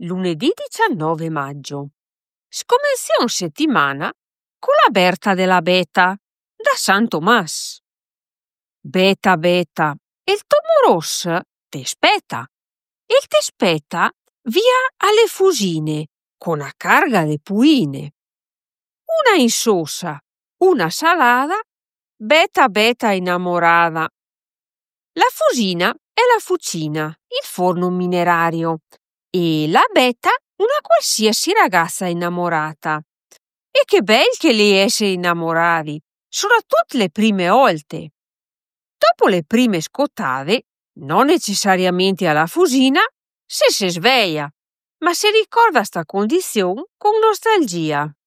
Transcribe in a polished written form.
Lunedì 19 maggio. Scomenziamo settimana con la Berta della Beta da San Tomàs. Beta, Beta, il tomo rosso te spetta. Il te spetta via alle fusine con una carga de puine. Una insossa, una salada, Beta, Beta innamorata. La fusina è la fucina, il forno minerario, e la Beta una qualsiasi ragazza innamorata. E che bel che li essere innamorati, soprattutto le prime volte. Dopo le prime scottade, non necessariamente alla fusina, se si sveglia, ma si ricorda sta condizione con nostalgia.